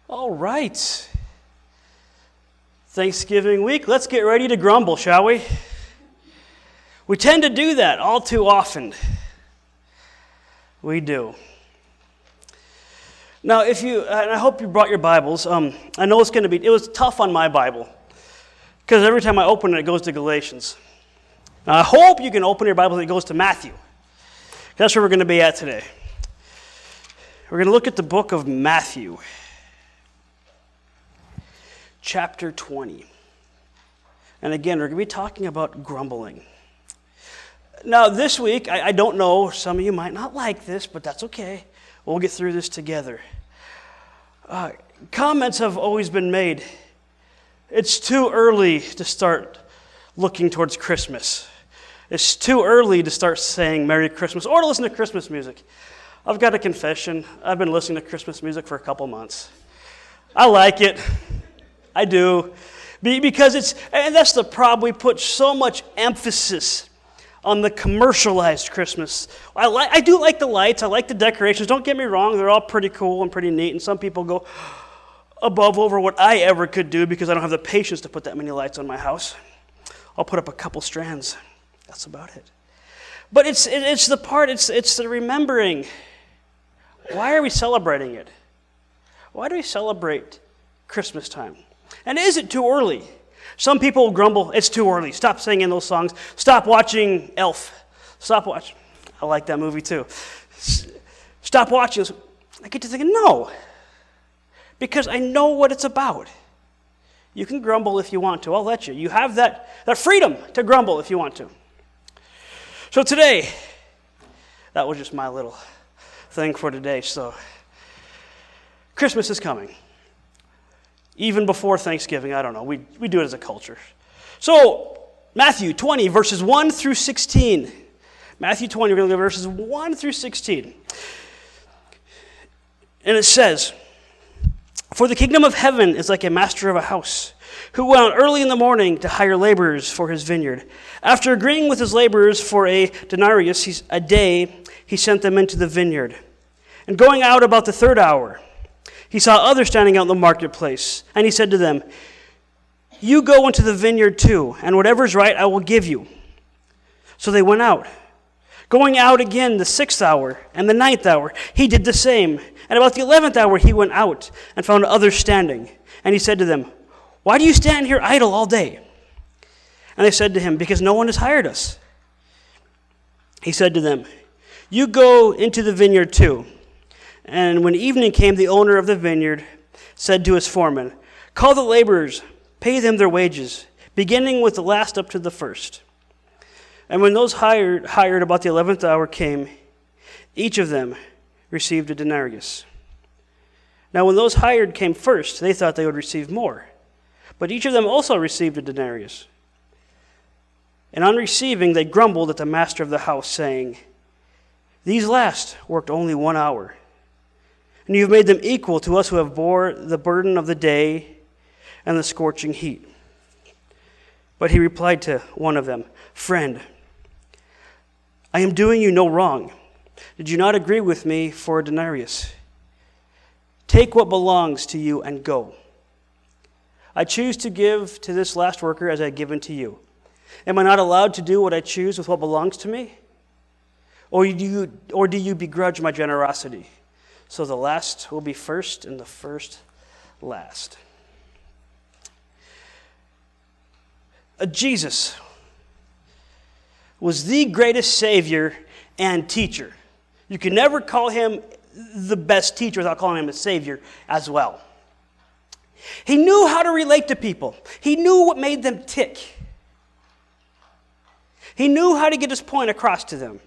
All right. Thanksgiving week. Let's get ready to grumble, shall we? We tend to do that all too often. We do. Now, and I hope you brought your Bibles. I know it was tough on my Bible, because every time I open it, it goes to Galatians. Now, I hope you can open your Bible and it goes to Matthew. That's where we're going to be at today. We're going to look at the book of Matthew, chapter 20. And again, we're going to be talking about grumbling. Now, this week, I don't know, some of you might not like this, but that's okay. We'll get through this together. Comments have always been made. It's too early to start looking towards Christmas. It's too early to start saying Merry Christmas or to listen to Christmas music. I've got a confession. I've been listening to Christmas music for a couple months. I like it. I do. Because and that's the problem. We put so much emphasis on the commercialized Christmas. I do like the lights. I like the decorations. Don't get me wrong. They're all pretty cool and pretty neat. And some people go over what I ever could do because I don't have the patience to put that many lights on my house. I'll put up a couple strands. That's about it. But it's the remembering. Why are we celebrating it? Why do we celebrate Christmas time? And is it too early? Some people grumble, it's too early. Stop singing those songs. Stop watching Elf. Stop watching. I like that movie too. Stop watching. I get to thinking, no. Because I know what it's about. You can grumble if you want to. I'll let you. You have that freedom to grumble if you want to. So today, that was just my little thing for today. So Christmas is coming. Even before Thanksgiving, I don't know. We do it as a culture. So, Matthew 20, verses 1 through 16. Matthew 20, we're going to go verses 1 through 16. And it says, "For the kingdom of heaven is like a master of a house, who went out early in the morning to hire laborers for his vineyard. After agreeing with his laborers for a denarius a day, he sent them into the vineyard. And going out about the third hour, he saw others standing out in the marketplace, and he said to them, 'You go into the vineyard too, and whatever is right I will give you.' So they went out. Going out again the 6th hour and the 9th hour, he did the same. And about the 11th hour he went out and found others standing. And he said to them, 'Why do you stand here idle all day?' And they said to him, 'Because no one has hired us.' He said to them, 'You go into the vineyard too.' And when evening came, the owner of the vineyard said to his foreman, 'Call the laborers, pay them their wages, beginning with the last up to the first.' And when those hired about the 11th hour came, each of them received a denarius. Now when those hired came first, they thought they would receive more. But each of them also received a denarius. And on receiving, they grumbled at the master of the house, saying, 'These last worked only 1 hour. And you have made them equal to us who have bore the burden of the day and the scorching heat.' But he replied to one of them, 'Friend, I am doing you no wrong. Did you not agree with me for a denarius? Take what belongs to you and go. I choose to give to this last worker as I have given to you. Am I not allowed to do what I choose with what belongs to me? Or do you begrudge my generosity? So the last will be first and the first last.'" Jesus was the greatest Savior and teacher. You can never call him the best teacher without calling him a Savior as well. He knew how to relate to people. He knew what made them tick. He knew how to get his point across to them.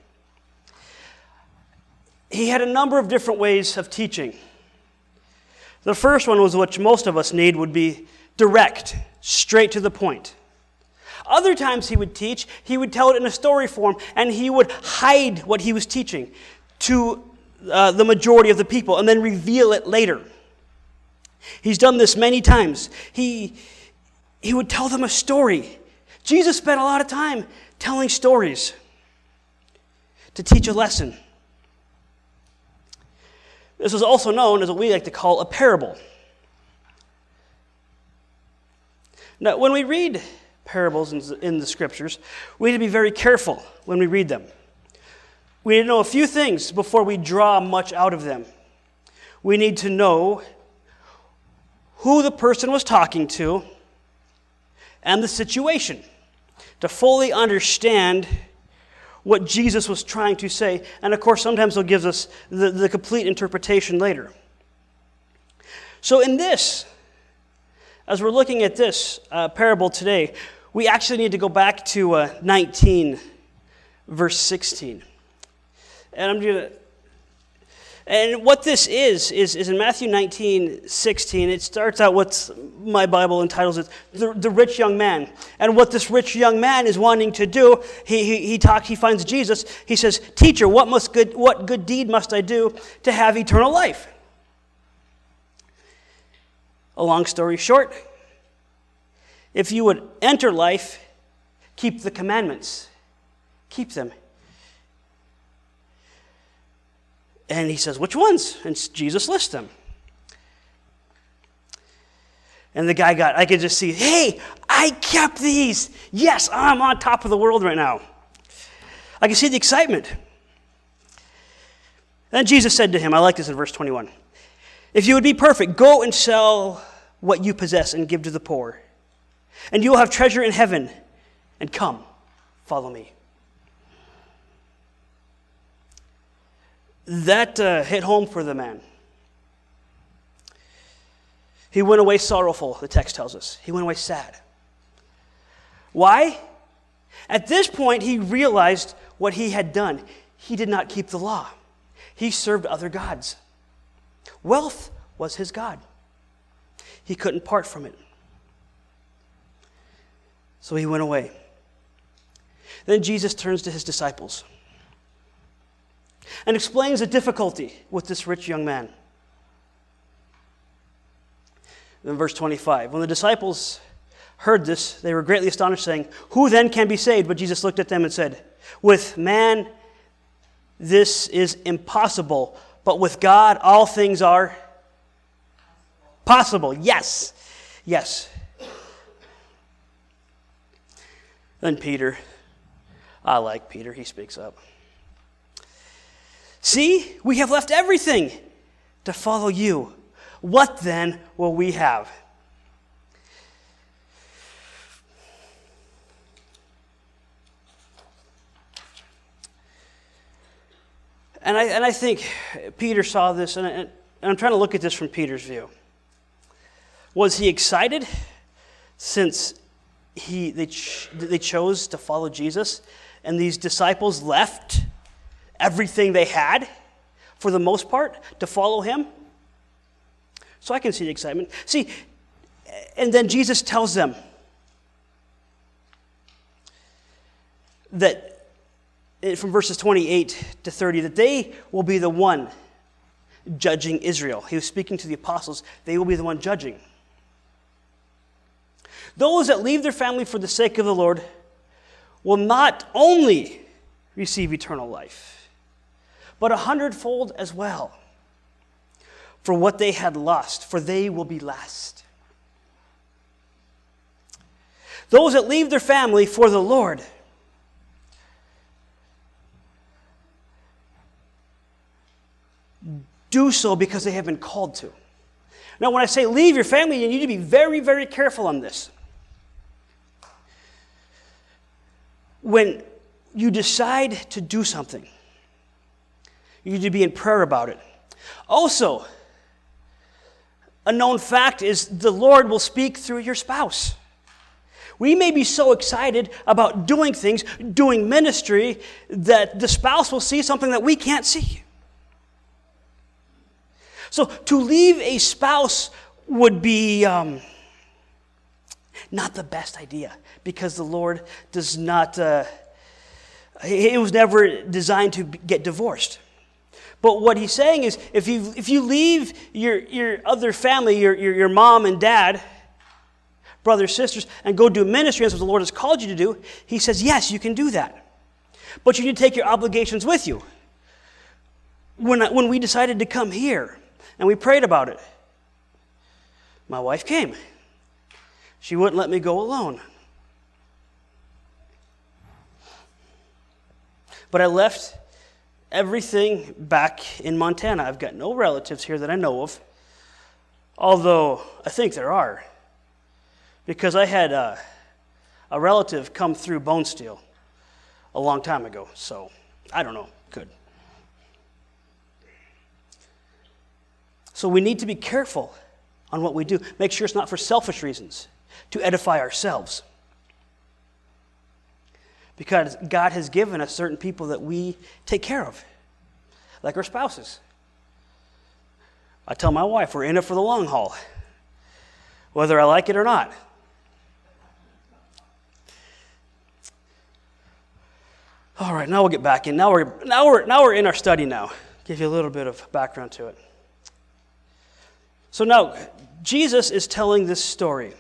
He had a number of different ways of teaching. The first one was what most of us need, would be direct, straight to the point. Other times he would teach, he would tell it in a story form, and he would hide what he was teaching to the majority of the people and then reveal it later. He's done this many times. He would tell them a story. Jesus spent a lot of time telling stories to teach a lesson. This is also known as what we like to call a parable. Now, when we read parables in the Scriptures, we need to be very careful when we read them. We need to know a few things before we draw much out of them. We need to know who the person was talking to and the situation to fully understand what Jesus was trying to say. And of course, sometimes he'll give us the complete interpretation later. So in this, as we're looking at this parable today, we actually need to go back to 19, verse 16. And what this is in Matthew 19, 16, it starts out what my Bible entitles it, the rich young man. And what this rich young man is wanting to do, he finds Jesus. He says, "Teacher, what good deed must I do to have eternal life?" A long story short, if you would enter life, keep the commandments. Keep them. And he says, "Which ones?" And Jesus lists them. And the guy I could just see, "Hey, I kept these. Yes, I'm on top of the world right now." I can see the excitement. Then Jesus said to him, I like this in verse 21, "If you would be perfect, go and sell what you possess and give to the poor, and you will have treasure in heaven, and come, follow me." That hit home for the man. He went away sorrowful, the text tells us. He went away sad. Why? At this point, he realized what he had done. He did not keep the law. He served other gods. Wealth was his god. He couldn't part from it. So he went away. Then Jesus turns to his disciples and explains the difficulty with this rich young man. In verse 25, when the disciples heard this, they were greatly astonished, saying, "Who then can be saved?" But Jesus looked at them and said, "With man this is impossible, but with God all things are possible." Yes. Yes. Then Peter, I like Peter, he speaks up. "See, we have left everything to follow you. What then will we have?" And I think Peter saw this, and I'm trying to look at this from Peter's view. Was he excited since they chose to follow Jesus, and these disciples left everything they had, for the most part, to follow him? So I can see the excitement. See, and then Jesus tells them that, from verses 28 to 30, that they will be the one judging Israel. He was speaking to the apostles. They will be the one judging. Those that leave their family for the sake of the Lord will not only receive eternal life, but 100-fold as well for what they had lost, for they will be last. Those that leave their family for the Lord do so because they have been called to. Now, when I say leave your family, you need to be very, very careful on this. When you decide to do something, you need to be in prayer about it. Also, a known fact is the Lord will speak through your spouse. We may be so excited about doing things, doing ministry, that the spouse will see something that we can't see. So to leave a spouse would be not the best idea, because the Lord does not, it was never designed to get divorced. But what he's saying is, if you leave your other family, your mom and dad, brothers, sisters, and go do ministry, as what the Lord has called you to do, he says, yes, you can do that. But you need to take your obligations with you. When we decided to come here, and we prayed about it, my wife came. She wouldn't let me go alone. But I left everything back in Montana. I've got no relatives here that I know of, although I think there are, because I had a relative come through Bonesteel a long time ago, so I don't know. Good. So we need to be careful on what we do. Make sure it's not for selfish reasons, to edify ourselves. Because God has given us certain people that we take care of, like our spouses. I tell my wife, we're in it for the long haul, whether I like it or not. All right, now we'll get back in. Now we're in our study now. Give you a little bit of background to it. So now, Jesus is telling this story.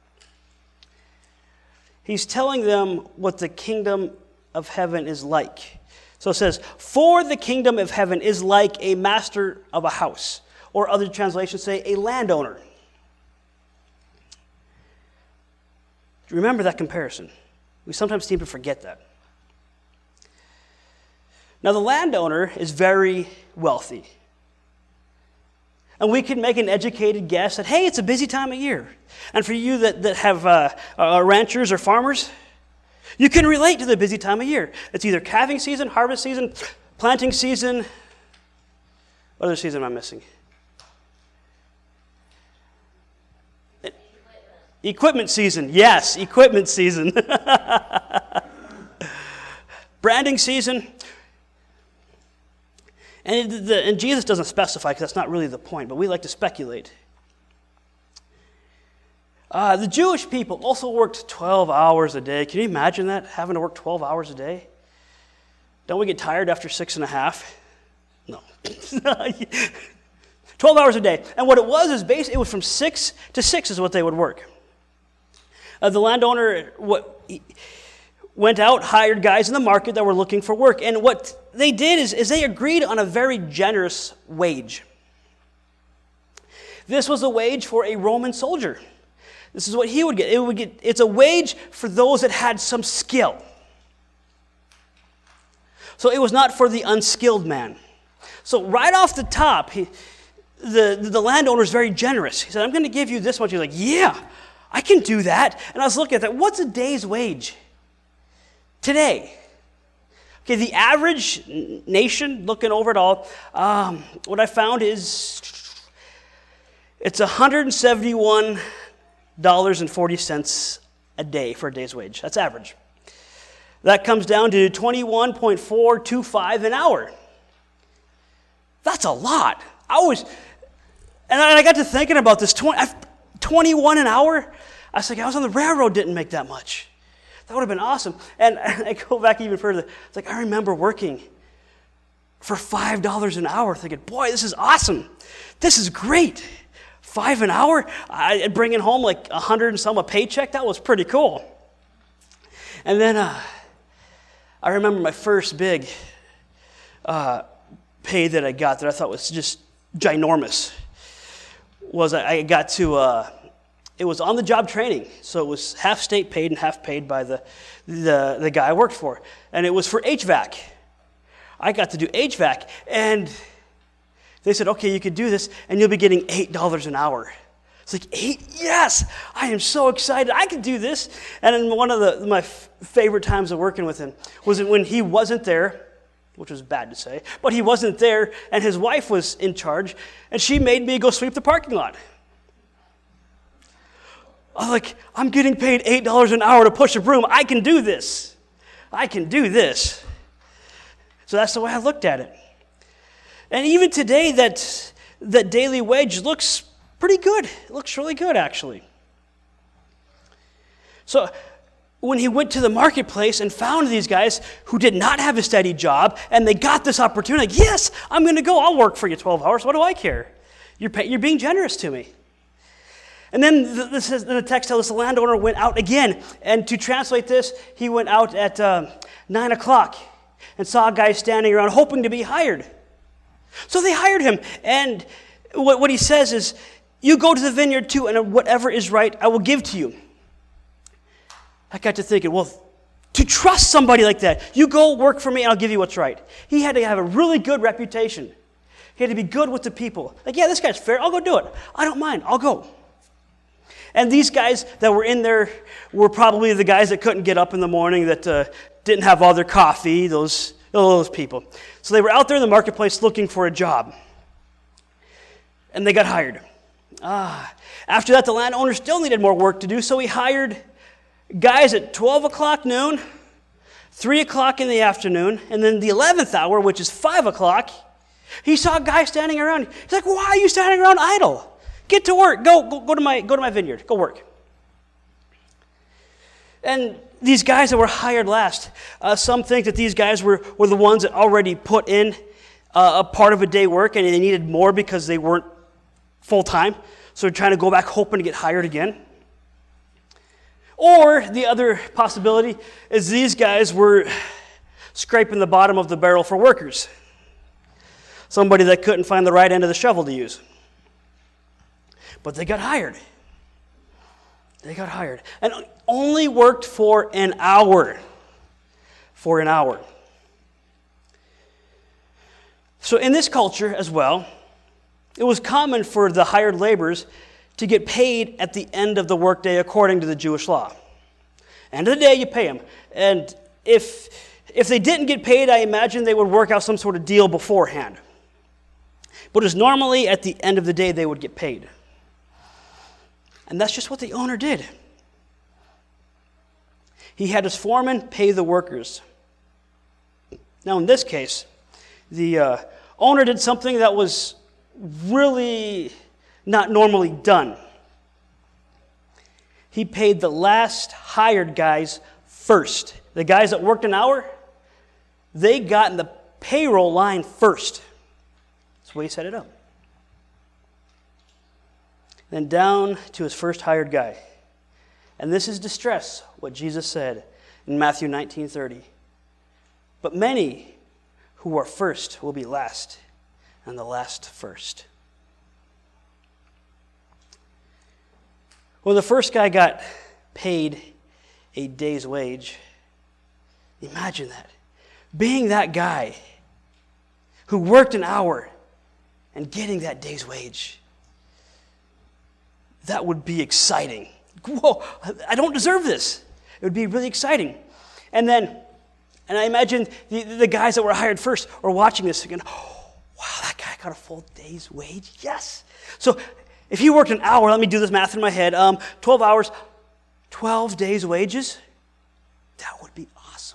He's telling them what the kingdom of heaven is like. So it says, for the kingdom of heaven is like a master of a house, or other translations say a landowner. Remember that comparison. We sometimes seem to forget that. Now, the landowner is very wealthy. And we can make an educated guess that, hey, it's a busy time of year. And for you that have ranchers or farmers, you can relate to the busy time of year. It's either calving season, harvest season, planting season. What other season am I missing? Equipment season. Yes, equipment season. Branding season. And Jesus doesn't specify because that's not really the point, but we like to speculate. The Jewish people also worked 12 hours a day. Can you imagine that, having to work 12 hours a day? Don't we get tired after 6.5? No. 12 hours a day. And what it was is basically, it was from 6 to 6 is what they would work. The landowner went out, hired guys in the market that were looking for work. And what they did is they agreed on a very generous wage. This was a wage for a Roman soldier. This is what he would get. It's a wage for those that had some skill. So it was not for the unskilled man. So right off the top, the landowner is very generous. He said, I'm going to give you this much. He's like, yeah, I can do that. And I was looking at that. What's a day's wage today? Okay, the average nation, looking over it all, what I found is it's $171.40 a day for a day's wage. That's average. That comes down to $21.425 an hour. That's a lot. And I got to thinking about this, 21 an hour? I was like, I was on the railroad, didn't make that much. That would have been awesome. And I go back even further. It's like, I remember working for $5 an hour thinking, boy, this is awesome. This is great. $5 an hour? I'd bring in home like 100 and some a paycheck. That was pretty cool. And then I remember my first big pay that I got that I thought was just ginormous was I got to... It was on-the-job training, so it was half state paid and half paid by the guy I worked for. And it was for HVAC. I got to do HVAC, and they said, okay, you could do this, and you'll be getting $8 an hour. It's like, 8? Yes! I am so excited. I can do this. And then one of my favorite times of working with him was when he wasn't there, which was bad to say, but he wasn't there, and his wife was in charge, and she made me go sweep the parking lot. I was like, I'm getting paid $8 an hour to push a broom. I can do this. I can do this. So that's the way I looked at it. And even today, that daily wage looks pretty good. It looks really good, actually. So when he went to the marketplace and found these guys who did not have a steady job, and they got this opportunity, like, yes, I'm going to go. I'll work for you 12 hours. What do I care? You're being generous to me. And then the text tells us the landowner went out again. And to translate this, he went out at 9 o'clock and saw a guy standing around hoping to be hired. So they hired him. And what he says is, you go to the vineyard too, and whatever is right, I will give to you. I got to thinking, well, to trust somebody like that, you go work for me and I'll give you what's right. He had to have a really good reputation. He had to be good with the people. Like, yeah, this guy's fair. I'll go do it. I don't mind. I'll go. And these guys that were in there were probably the guys that couldn't get up in the morning, that didn't have all their coffee, those people. So they were out there in the marketplace looking for a job. And they got hired. After that, the landowner still needed more work to do, so he hired guys at 12 o'clock noon, 3 o'clock in the afternoon, and then the 11th hour, which is 5 o'clock, he saw a guy standing around. He's like, why are you standing around idle? Get to work. Go to my vineyard. Go work. And these guys that were hired last, some think that these guys were the ones that already put in a part of a day work, and they needed more because they weren't full-time. So they're trying to go back hoping to get hired again. Or the other possibility is these guys were scraping the bottom of the barrel for workers. Somebody that couldn't find the right end of the shovel to use. But they got hired. They got hired. And only worked for an hour. For an hour. So in this culture as well, it was common for the hired laborers to get paid at the end of the workday according to the Jewish law. End of the day, you pay them. And if they didn't get paid, I imagine they would work out some sort of deal beforehand. But it was normally at the end of the day they would get paid. And that's just what the owner did. He had his foreman pay the workers. Now in this case, the owner did something that was really not normally done. He paid the last hired guys first. The guys that worked an hour, they got in the payroll line first. That's the way he set it up. Then down to his first hired guy. And this is distress, what Jesus said in Matthew 19:30. But many who are first will be last, and the last first. When the first guy got paid a day's wage, imagine that. Being that guy who worked an hour and getting that day's wage. That would be exciting. Whoa, I don't deserve this. It would be really exciting. And I imagine the guys that were hired first are watching this again. Oh, wow, that guy got a full day's wage? Yes. So if he worked an hour, let me do this math in my head, 12 hours, 12 days' wages, that would be awesome.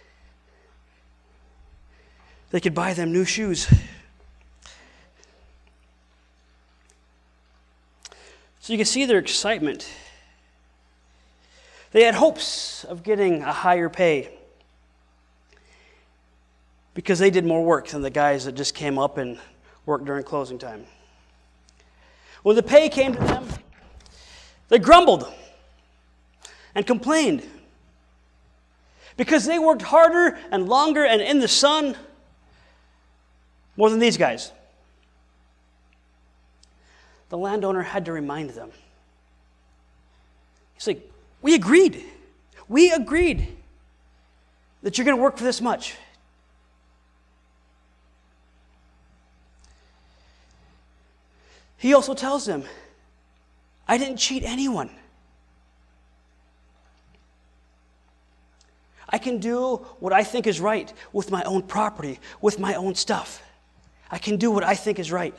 They could buy them new shoes. So you can see their excitement. They had hopes of getting a higher pay because they did more work than the guys that just came up and worked during closing time. When the pay came to them, they grumbled and complained because they worked harder and longer and in the sun more than these guys. The landowner had to remind them. He's like, we agreed that you're going to work for this much. He also tells them, I didn't cheat anyone. I can do what I think is right with my own property, with my own stuff. I can do what I think is right.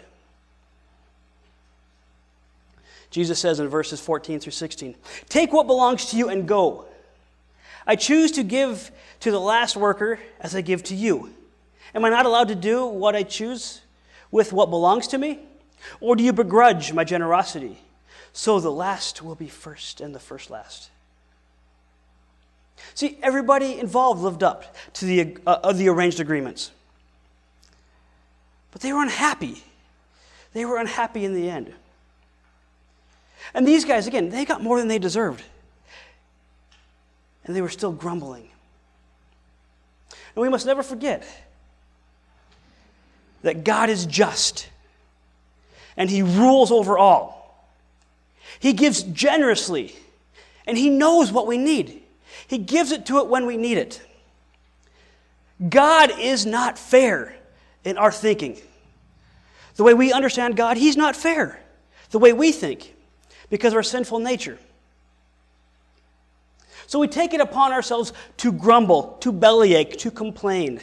Jesus says in verses 14 through 16, take what belongs to you and go. I choose to give to the last worker as I give to you. Am I not allowed to do what I choose with what belongs to me? Or do you begrudge my generosity? So the last will be first and the first last. See, everybody involved lived up to the arranged agreements. But they were unhappy. They were unhappy in the end. And these guys, again, they got more than they deserved. And they were still grumbling. And we must never forget that God is just. And He rules over all. He gives generously. And He knows what we need. He gives it to it when we need it. God is not fair in our thinking. The way we understand God, He's not fair. The way we think, because of our sinful nature. So we take it upon ourselves to grumble, to bellyache, to complain.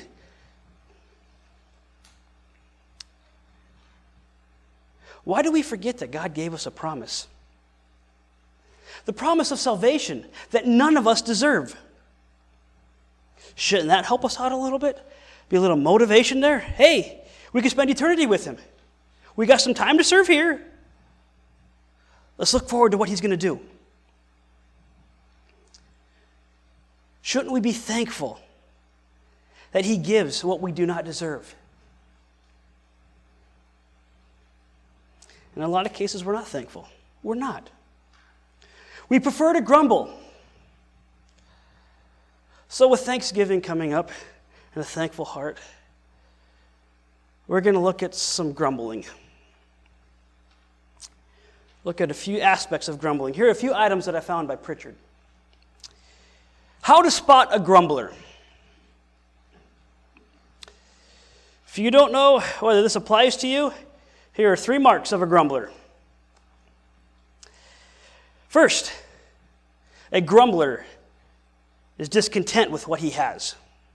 Why do we forget that God gave us a promise? The promise of salvation that none of us deserve. Shouldn't that help us out a little bit? Be a little motivation there? Hey, we can spend eternity with Him. We got some time to serve here. Let's look forward to what He's going to do. Shouldn't we be thankful that He gives what we do not deserve? In a lot of cases, we're not thankful. We're not. We prefer to grumble. So with Thanksgiving coming up and a thankful heart, we're going to look at some grumbling. Look at a few aspects of grumbling. Here are a few items that I found by Pritchard. How to spot a grumbler. If you don't know whether this applies to you, here are 3 marks of a grumbler. First, a grumbler is discontent with what he has.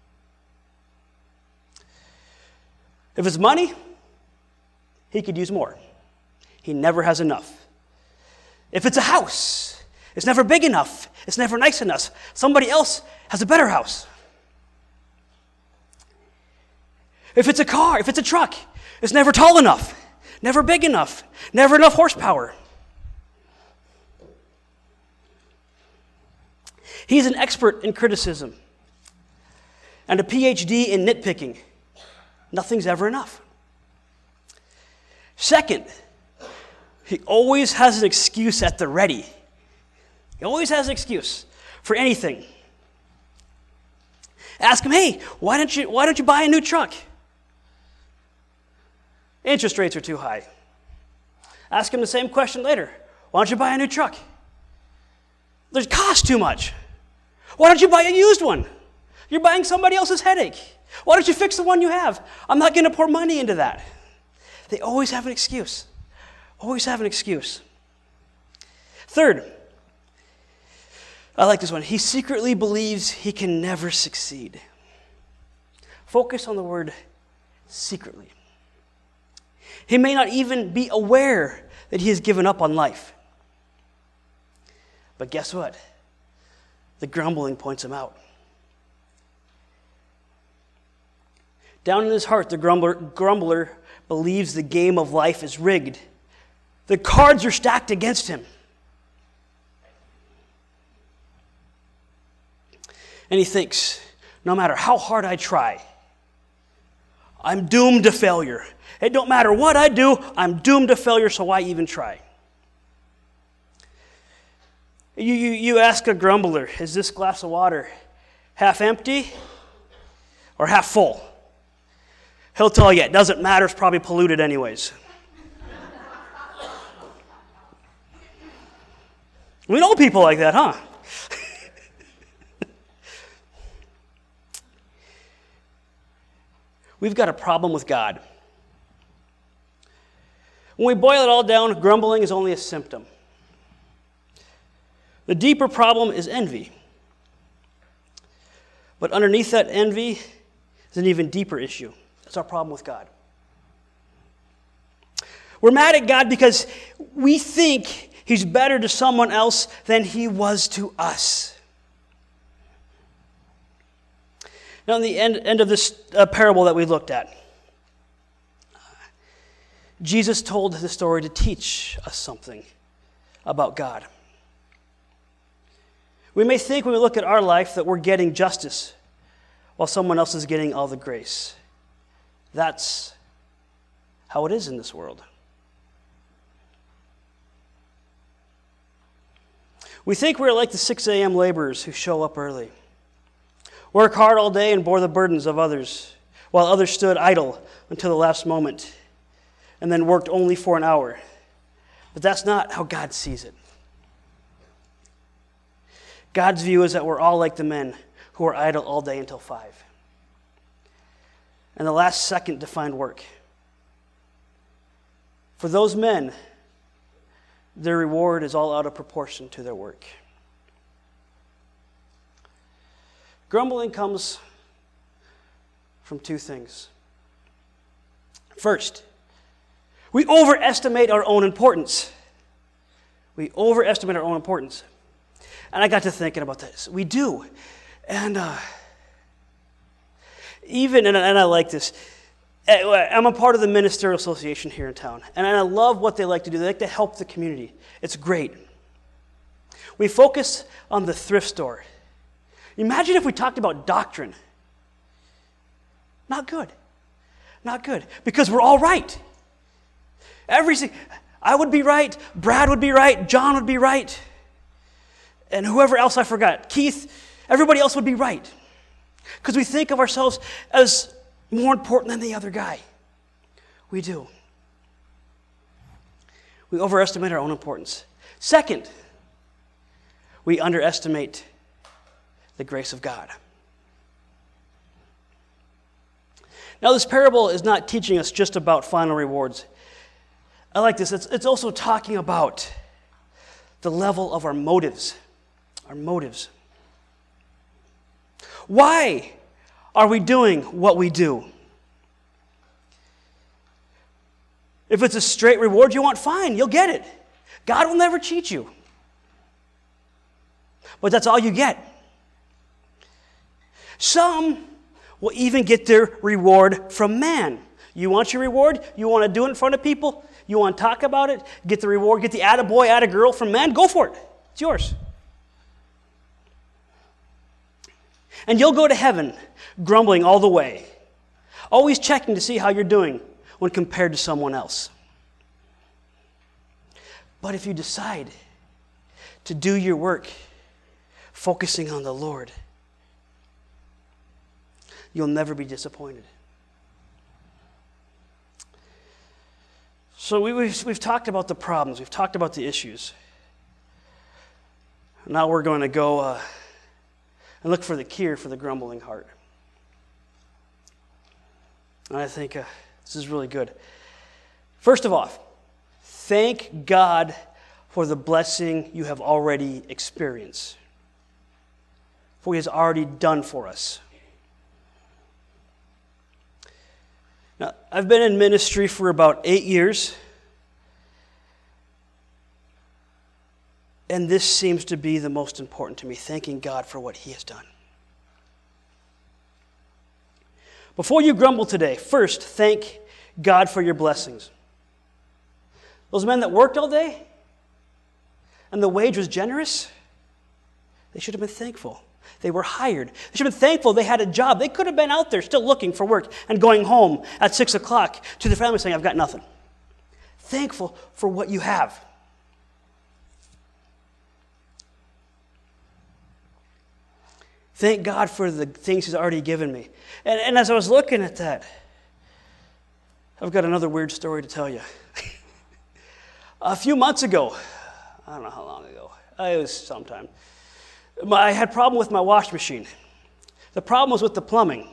If it's money, he could use more. He never has enough. If it's a house, it's never big enough. It's never nice enough. Somebody else has a better house. If it's a car, if it's a truck, it's never tall enough, never big enough, never enough horsepower. He's an expert in criticism and a PhD in nitpicking. Nothing's ever enough. Second, he always has an excuse at the ready. He always has an excuse for anything. Ask him, hey, why don't you buy a new truck? Interest rates are too high. Ask him the same question later. Why don't you buy a new truck? It costs too much. Why don't you buy a used one? You're buying somebody else's headache. Why don't you fix the one you have? I'm not going to pour money into that. They always have an excuse. Always have an excuse. Third, I like this one. He secretly believes he can never succeed. Focus on the word secretly. He may not even be aware that he has given up on life. But guess what? The grumbling points him out. Down in his heart, the grumbler believes the game of life is rigged. The cards are stacked against him. And he thinks, no matter how hard I try, I'm doomed to failure. It don't matter what I do, I'm doomed to failure, so why even try? You ask a grumbler, is this glass of water half empty or half full? He'll tell you, it doesn't matter, it's probably polluted anyways. We know people like that, huh? We've got a problem with God. When we boil it all down, grumbling is only a symptom. The deeper problem is envy. But underneath that envy is an even deeper issue. That's our problem with God. We're mad at God because we think He's better to someone else than He was to us. Now, in the end of this parable that we looked at, Jesus told the story to teach us something about God. We may think when we look at our life that we're getting justice while someone else is getting all the grace. That's how it is in this world. We think we're like the 6 a.m. laborers who show up early, work hard all day and bore the burdens of others, while others stood idle until the last moment and then worked only for an hour. But that's not how God sees it. God's view is that we're all like the men who are idle all day until 5. And the last second defined work. For those men, their reward is all out of proportion to their work. Grumbling comes from 2 things. First, we overestimate our own importance. We overestimate our own importance. And I got to thinking about this. We do. And and I like this. I'm a part of the Ministerial Association here in town. And I love what they like to do. They like to help the community. It's great. We focus on the thrift store. Imagine if we talked about doctrine. Not good. Not good. Because we're all right. I would be right. Brad would be right. John would be right. And whoever else I forgot. Keith. Everybody else would be right. Because we think of ourselves as more important than the other guy. We do. We overestimate our own importance. Second, we underestimate the grace of God. Now, this parable is not teaching us just about final rewards. I like this. It's also talking about the level of our motives. Our motives. Why are we doing what we do? If it's a straight reward you want, fine, you'll get it. God will never cheat you. But that's all you get. Some will even get their reward from man. You want your reward? You want to do it in front of people? You want to talk about it? Get the reward, get the attaboy, attagirl from man? Go for it. It's yours. And you'll go to heaven grumbling all the way, always checking to see how you're doing when compared to someone else. But if you decide to do your work focusing on the Lord, you'll never be disappointed. So we've talked about the problems. We've talked about the issues. Now we're going to go and look for the cure for the grumbling heart. And I think this is really good. First of all, thank God for the blessing you have already experienced. For He has already done for us. Now, I've been in ministry for about 8 years. And this seems to be the most important to me, thanking God for what He has done. Before you grumble today, first thank God for your blessings. Those men that worked all day and the wage was generous, they should have been thankful. They were hired. They should have been thankful they had a job. They could have been out there still looking for work and going home at 6 o'clock to their family saying, I've got nothing. Thankful for what you have. Thank God for the things He's already given me. And as I was looking at that, I've got another weird story to tell you. A few months ago, I don't know how long ago, it was sometime, I had a problem with my wash machine. The problem was with the plumbing.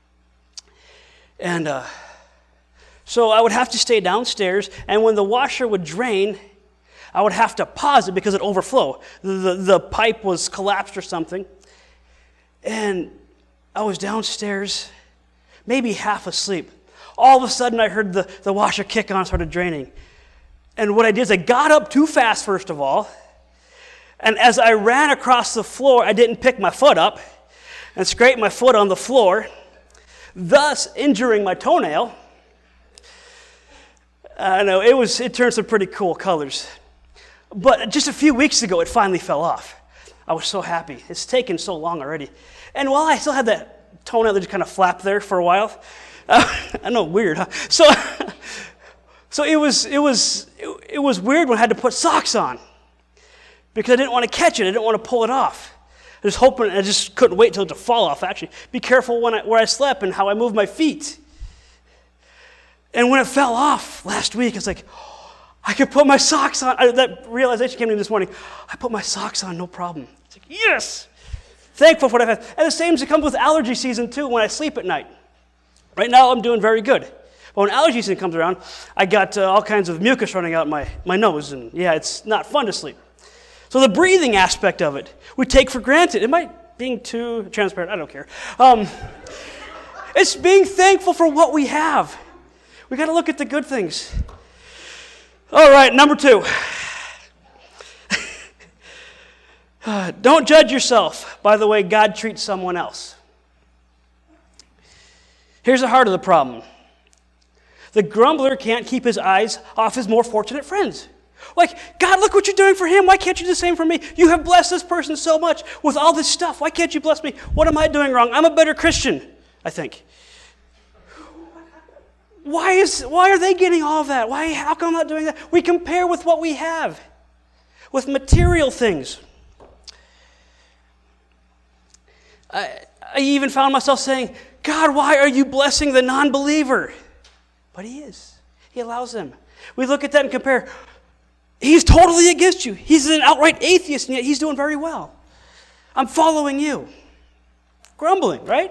And so I would have to stay downstairs, and when the washer would drain, I would have to pause it because it would overflow. The pipe was collapsed or something. And I was downstairs, maybe half asleep. All of a sudden, I heard the washer kick on and started draining. And what I did is I got up too fast, first of all. And as I ran across the floor, I didn't pick my foot up and scraped my foot on the floor, thus injuring my toenail. I know, it turned some pretty cool colors. But just a few weeks ago, it finally fell off. I was so happy. It's taken so long already. And while I still had that toenail that just kind of flapped there for a while, I know, weird, huh? So it was weird when I had to put socks on because I didn't want to catch it. I didn't want to pull it off. I was hoping, I just couldn't wait until it to fall off, actually. Be careful where I slept and how I moved my feet. And when it fell off last week, I was like, I could put my socks on. That realization came to me this morning. I put my socks on, no problem. It's like, yes! Thankful for what I've had. And the same as it comes with allergy season too, when I sleep at night. Right now I'm doing very good. But when allergy season comes around, I got all kinds of mucus running out my nose. And yeah, it's not fun to sleep. So the breathing aspect of it, we take for granted. Am I being too transparent? I don't care. It's being thankful for what we have. We got to look at the good things. All right, number 2. Don't judge yourself by the way God treats someone else. Here's the heart of the problem. The grumbler can't keep his eyes off his more fortunate friends. Like, God, look what you're doing for him. Why can't you do the same for me? You have blessed this person so much with all this stuff. Why can't you bless me? What am I doing wrong? I'm a better Christian, I think. Why are they getting all of that? How come I'm not doing that? We compare with what we have, with material things. I even found myself saying, God, why are you blessing the non-believer? But he is. He allows them. We look at that and compare. He's totally against you. He's an outright atheist, and yet he's doing very well. I'm following you. Grumbling, right?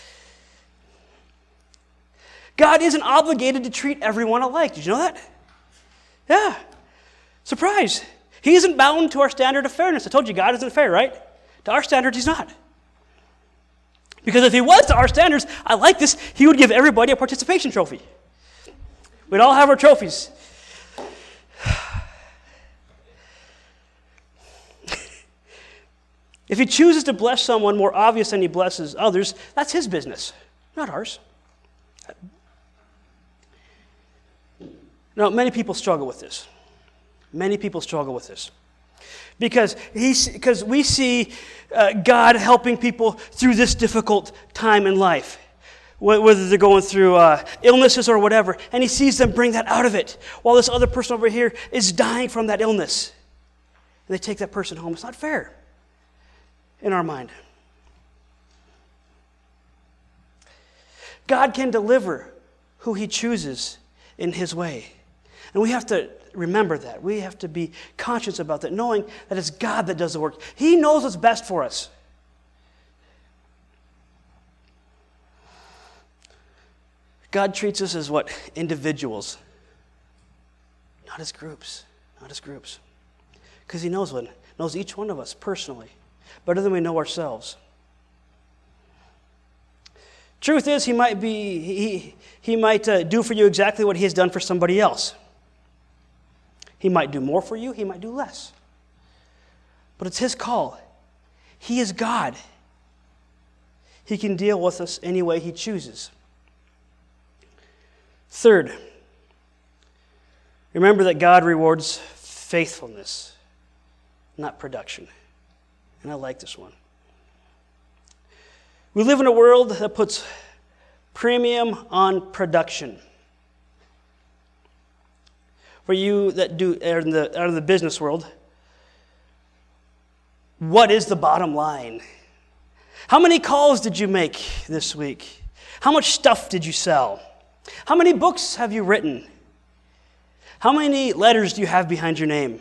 God isn't obligated to treat everyone alike. Did you know that? Yeah. Surprise. He isn't bound to our standard of fairness. I told you God isn't fair, right? To our standards, he's not. Because if he was to our standards, I like this, he would give everybody a participation trophy. We'd all have our trophies. If he chooses to bless someone more obvious than he blesses others, that's his business, not ours. Now, many people struggle with this. Many people struggle with this. Because we see God helping people through this difficult time in life, whether they're going through illnesses or whatever, and he sees them bring that out of it, while this other person over here is dying from that illness. And they take that person home. It's not fair in our mind. God can deliver who he chooses in his way. And we have to remember that. We have to be conscious about that, knowing that it's God that does the work. He knows what's best for us. God treats us as what? Individuals. Not as groups. Not as groups. Because he knows each one of us personally, better than we know ourselves. Truth is, he might do for you exactly what he has done for somebody else. He might do more for you, he might do less. But it's his call. He is God. He can deal with us any way he chooses. Third, remember that God rewards faithfulness, not production. And I like this one. We live in a world that puts premium on production. For you that are in the business world, what is the bottom line? How many calls did you make this week? How much stuff did you sell? How many books have you written? How many letters do you have behind your name?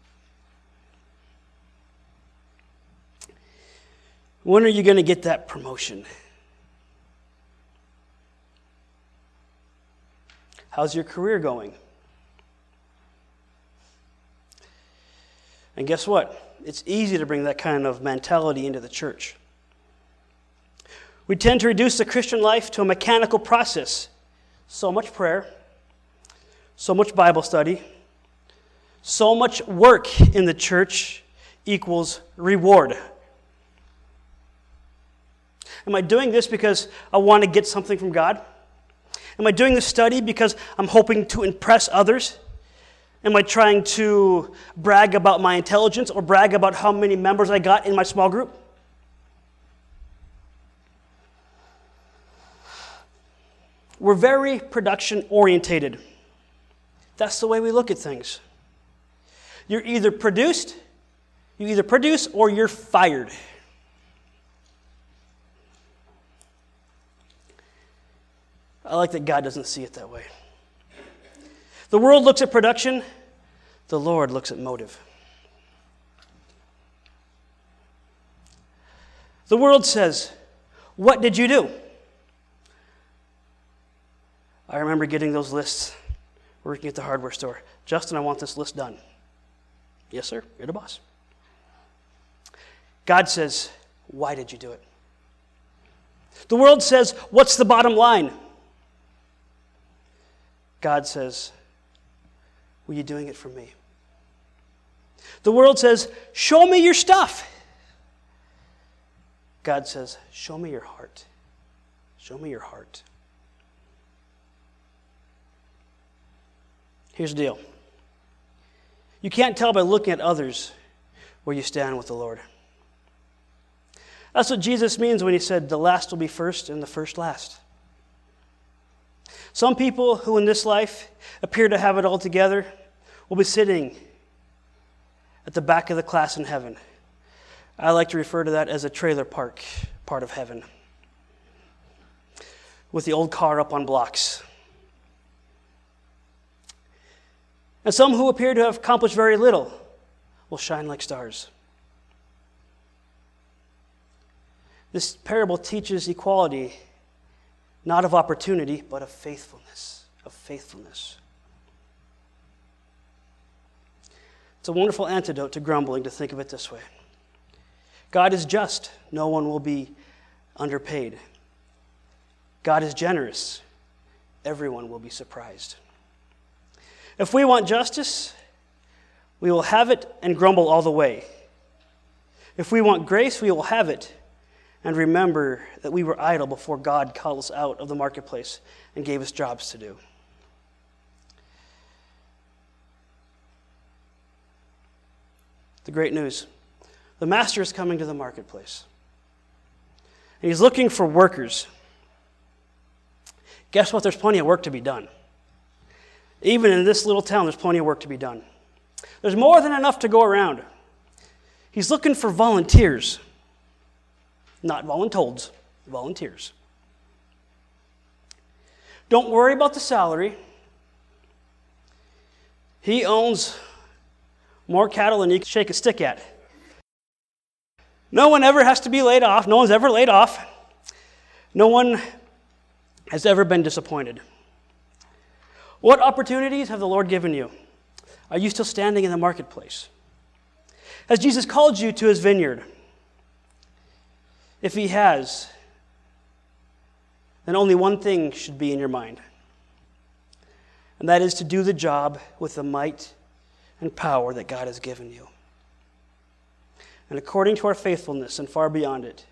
When are you going to get that promotion? How's your career going? And guess what? It's easy to bring that kind of mentality into the church. We tend to reduce the Christian life to a mechanical process. So much prayer, so much Bible study, so much work in the church equals reward. Am I doing this because I want to get something from God? Am I doing this study because I'm hoping to impress others? Am I trying to brag about my intelligence or brag about how many members I got in my small group? We're very production orientated. That's the way we look at things. You either produce or you're fired. I like that God doesn't see it that way. The world looks at production. The Lord looks at motive. The world says, "What did you do?" I remember getting those lists working at the hardware store. "Justin, I want this list done." "Yes, sir. You're the boss." God says, "Why did you do it?" The world says, "What's the bottom line?" God says, "Were you doing it for me?" The world says, "Show me your stuff." God says, "Show me your heart. Show me your heart." Here's the deal. You can't tell by looking at others where you stand with the Lord. That's what Jesus means when he said, "The last will be first and the first last." Some people who in this life appear to have it all together will be sitting at the back of the class in heaven. I like to refer to that as a trailer park part of heaven, with the old car up on blocks. And some who appear to have accomplished very little will shine like stars. This parable teaches equality, not of opportunity, but of faithfulness. It's a wonderful antidote to grumbling to think of it this way. God is just. No one will be underpaid. God is generous. Everyone will be surprised. If we want justice, we will have it and grumble all the way. If we want grace, we will have it and remember that we were idle before God called us out of the marketplace and gave us jobs to do. The great news. The master is coming to the marketplace. And he's looking for workers. Guess what? There's plenty of work to be done. Even in this little town, there's plenty of work to be done. There's more than enough to go around. He's looking for volunteers. Not voluntolds, volunteers. Don't worry about the salary. He owns more cattle than you can shake a stick at. No one ever has to be laid off. No one's ever laid off. No one has ever been disappointed. What opportunities have the Lord given you? Are you still standing in the marketplace? Has Jesus called you to his vineyard? If he has, then only one thing should be in your mind, and that is to do the job with the might and power that God has given you. And according to our faithfulness and far beyond it,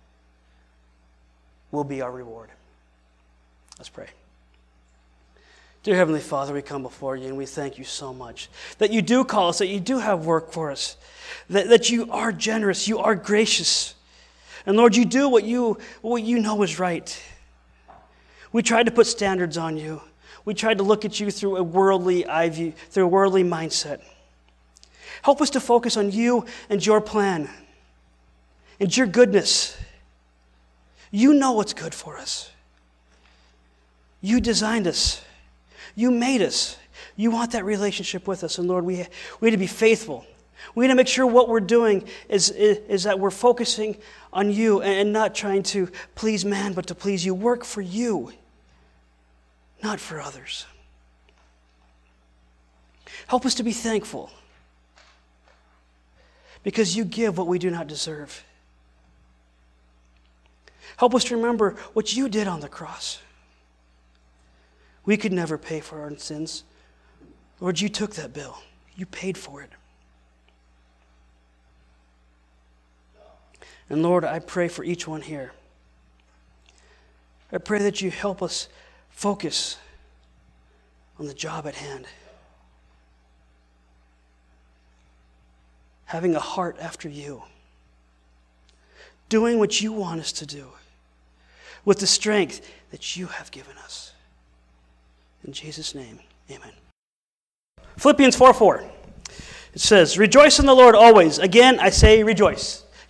will be our reward. Let's pray. Dear Heavenly Father, we come before you and we thank you so much that you do call us, that you do have work for us, that you are generous, you are gracious. And Lord, you do what you know is right. We tried to put standards on you. We tried to look at you through a worldly eye view, through a worldly mindset. Help us to focus on you and your plan and your goodness. You know what's good for us. You designed us. You made us. You want that relationship with us. And Lord, we need to be faithful. We need to make sure what we're doing is that we're focusing on you and not trying to please man, but to please you. Work for you, not for others. Help us to be thankful because you give what we do not deserve. Help us to remember what you did on the cross. We could never pay for our sins. Lord, you took that bill. You paid for it. And Lord, I pray for each one here. I pray that you help us focus on the job at hand. Having a heart after you. Doing what you want us to do. With the strength that you have given us. In Jesus' name, amen. Philippians 4:4. It says, "Rejoice in the Lord always. Again, I say rejoice."